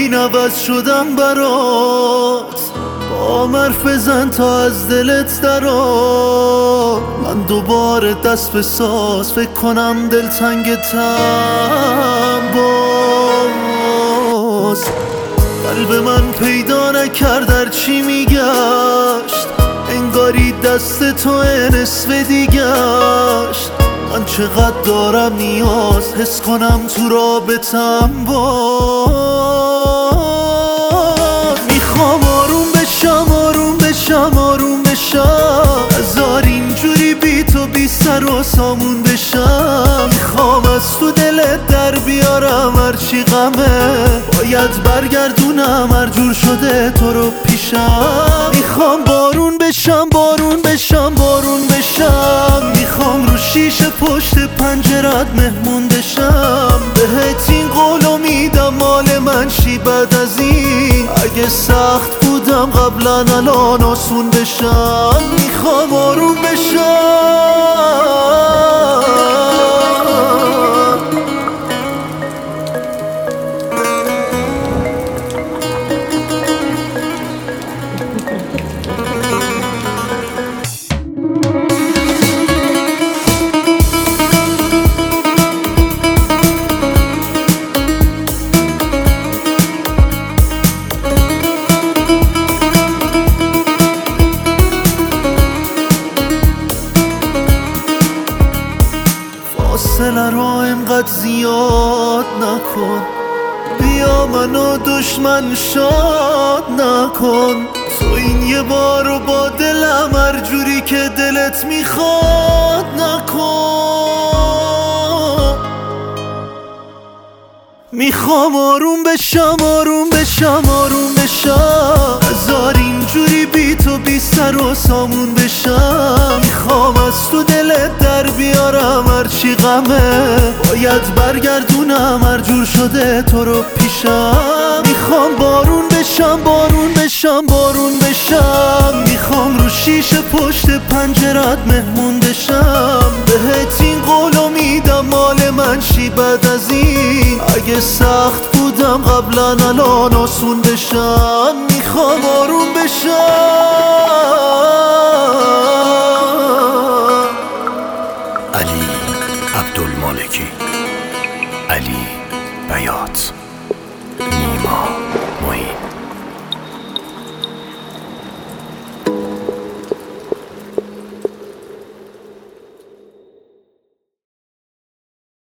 این عوض شدم برات، با حرف بزن تا از دلت درآ. من دوباره دست به ساز، فکر کنم دلتنگتم باز. قلب من پیدا نکرد هر چی میگشت، انگاری دست تو نصف دیگشت. من چقدر دارم نیاز حس کنم تو رابطم باز. میخوام آروم بشم آروم بشم آروم بشم، هزار اینجوری بی تو بی سر و سامون بشم. میخوام از تو دلت در بیارم هرچی غمه، باید برگردونم هر جور شده تو رو پیشم. میخوام بارون بشم بارون بشم بارون بشم، میخوام رو شیشه پشت پنجرت مهمون بشم. بهت این قولو میدم مال من شی بعد از این، اگه سخت بودم قبلا الان آسون بشم. میخوام آروم بشم. فاصله رو اینقدر زیاد نکن، بیا منو دشمن شاد نکن. تو این یه بارو با دلم هر جوری که دلت میخواد نکن. میخوام آروم بشم آروم بشم آروم بشم، هزار اینجوری بی تو بی سر و سامون بشم. میخوام از تو دلت در بیارم هرچی غمه، باید برگردونم هر جور شده تو رو پیشم. میخوام بارون بشم بارون بشم بارون بشم، میخوام رو شیشه پشت پنجرت مهمون بشم. بهت این قولو میدم مال من شی بعد از این، اگه سخت بودم قبلا الان آسون بشم. میخوام آروم بشم.